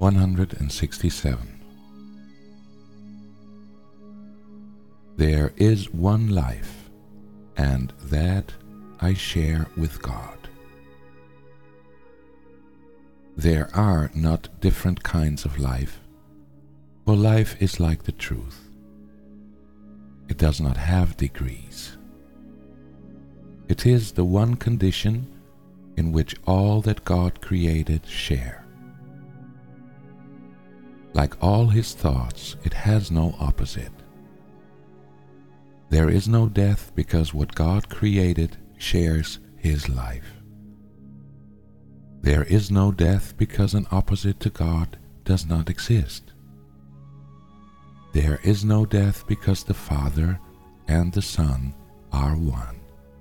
167. There is one life, and that I share with God. There are not different kinds of life, for life is like the truth. It does not have degrees. It is the one condition in which all that God created share. Like all His thoughts, it has no opposite. There is no death because what God created shares His life. There is no death because an opposite to God does not exist. There is no death because the Father and the Son are one.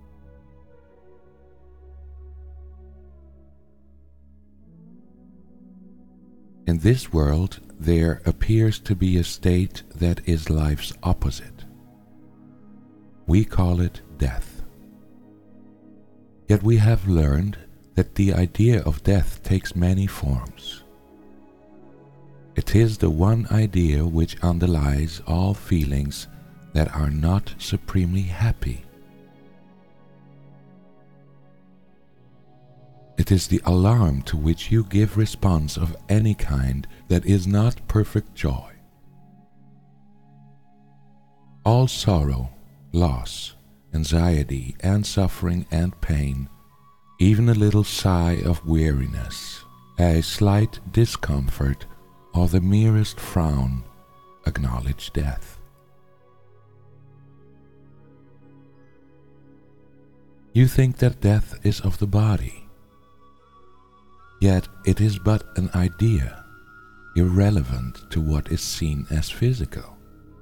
In this world, there appears to be a state that is life's opposite. We call it death. Yet we have learned that the idea of death takes many forms. It is the one idea which underlies all feelings that are not supremely happy. It is the alarm to which you give response of any kind that is not perfect joy. All sorrow, loss, anxiety, and suffering and pain, even a little sigh of weariness, a slight discomfort, or the merest frown, acknowledge death. You think that death is of the body, yet it is but an idea, irrelevant to what is seen as physical.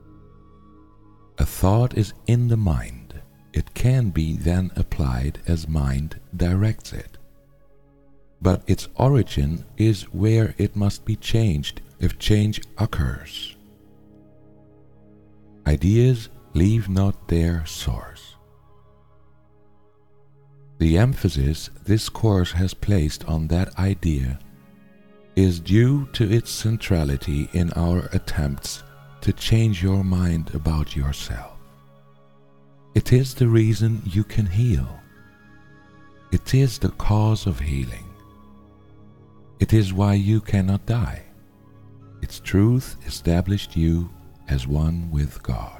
A thought is in the mind. It can be then applied as mind directs it. But its origin is where it must be changed if change occurs. Ideas leave not their source. The emphasis this course has placed on that idea is due to its centrality in our attempts to change your mind about yourself. It is the reason you can heal. It is the cause of healing. It is why you cannot die. Its truth established you as one with God.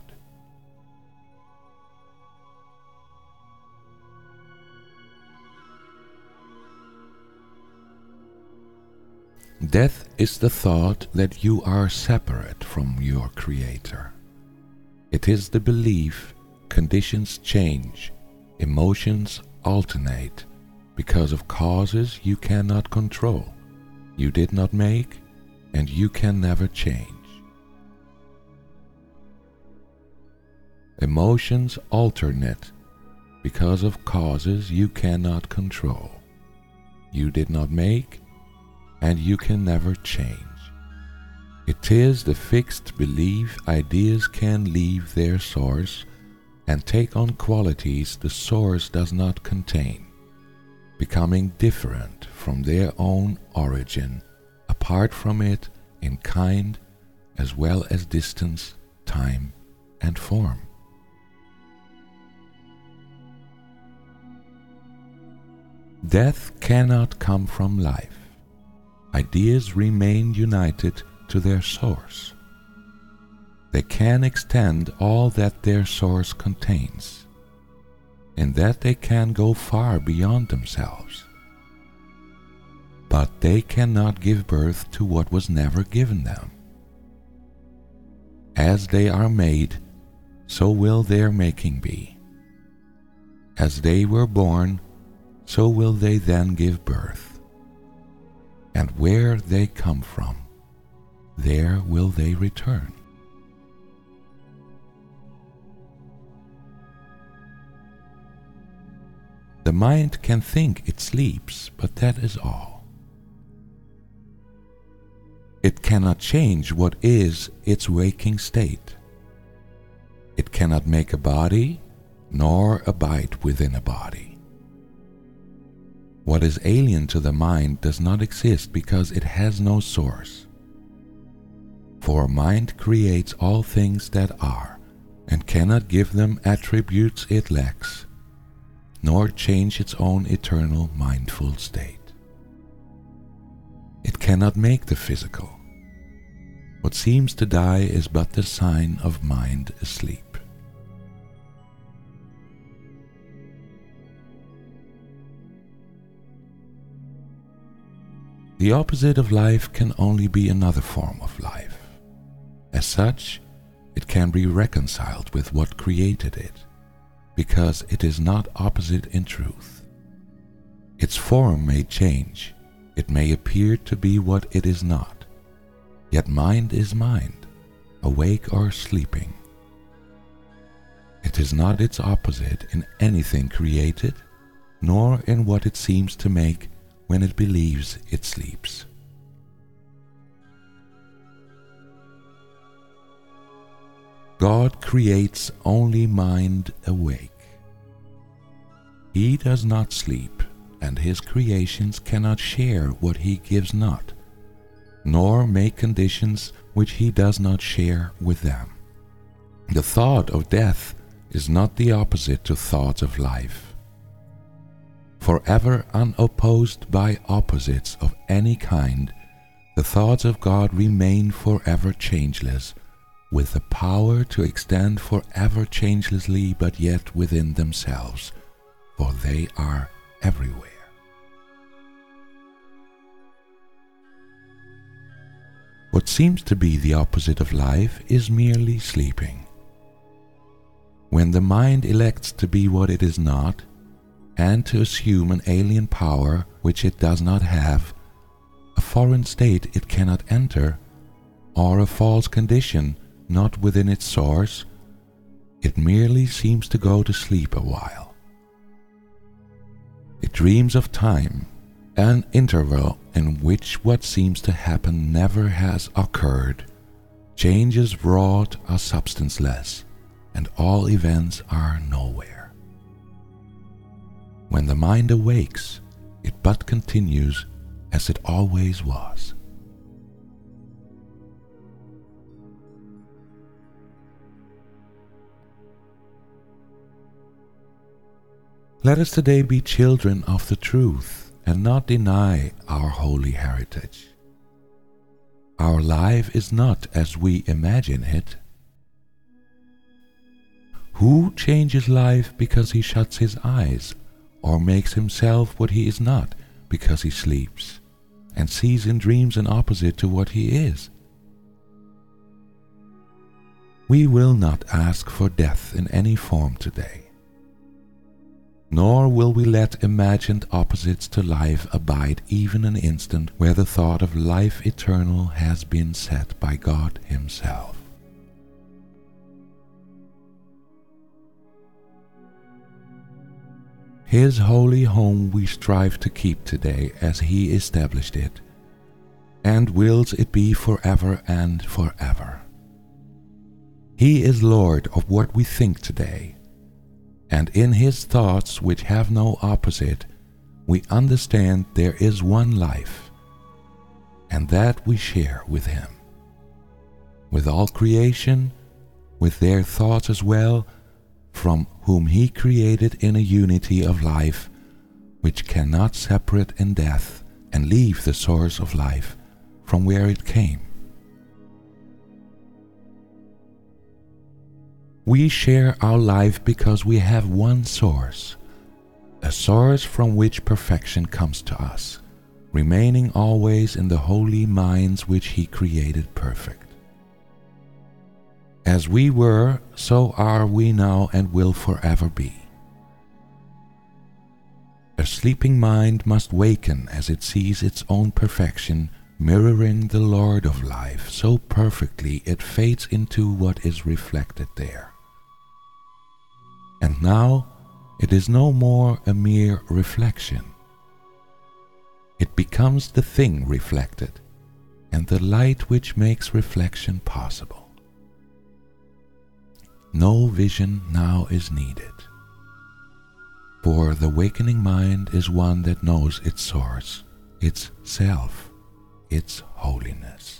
Death is the thought that you are separate from your Creator. It is the belief conditions change, emotions alternate because of causes you cannot control, you did not make, and you can never change. Emotions alternate because of causes you cannot control, you did not make, and you can never change. It is the fixed belief ideas can leave their source and take on qualities the source does not contain, becoming different from their own origin, apart from it in kind as well as distance, time, and form. Death cannot come from life. Ideas remain united to their source. They can extend all that their source contains, and that they can go far beyond themselves. But they cannot give birth to what was never given them. As they are made, so will their making be. As they were born, so will they then give birth. And where they come from, there will they return. The mind can think it sleeps, but that is all. It cannot change what is its waking state. It cannot make a body, nor abide within a body. What is alien to the mind does not exist because it has no source. For mind creates all things that are, and cannot give them attributes it lacks, nor change its own eternal mindful state. It cannot make the physical. What seems to die is but the sign of mind asleep. The opposite of life can only be another form of life. As such, it can be reconciled with what created it, because it is not opposite in truth. Its form may change, it may appear to be what it is not, yet mind is mind, awake or sleeping. It is not its opposite in anything created, nor in what it seems to make when it believes it sleeps. God creates only mind awake. He does not sleep, and his creations cannot share what he gives not, nor make conditions which he does not share with them. The thought of death is not the opposite to thoughts of life. Forever unopposed by opposites of any kind, the thoughts of God remain forever changeless, with the power to extend forever changelessly, but yet within themselves, for they are everywhere. What seems to be the opposite of life is merely sleeping. When the mind elects to be what it is not, and to assume an alien power which it does not have, a foreign state it cannot enter, or a false condition not within its source, it merely seems to go to sleep a while. It dreams of time, an interval in which what seems to happen never has occurred. Changes wrought are substanceless, and all events are nowhere. When the mind awakes, it but continues as it always was. Let us today be children of the truth and not deny our holy heritage. Our life is not as we imagine it. Who changes life because he shuts his eyes, or makes himself what he is not because he sleeps, and sees in dreams an opposite to what he is? We will not ask for death in any form today, nor will we let imagined opposites to life abide even an instant where the thought of life eternal has been set by God himself. His holy home we strive to keep today as he established it, and wills it be forever and forever. He is Lord of what we think today, and in his thoughts, which have no opposite, we understand there is one life, and that we share with him. With all creation, with their thoughts as well, from whom he created in a unity of life, which cannot separate in death and leave the source of life from where it came. We share our life because we have one source, a source from which perfection comes to us, remaining always in the holy minds which he created perfect. As we were, so are we now and will forever be. A sleeping mind must waken as it sees its own perfection mirroring the Lord of life so perfectly it fades into what is reflected there. And now it is no more a mere reflection. It becomes the thing reflected, and the light which makes reflection possible. No vision now is needed, for the wakening mind is one that knows its source, its self, its holiness.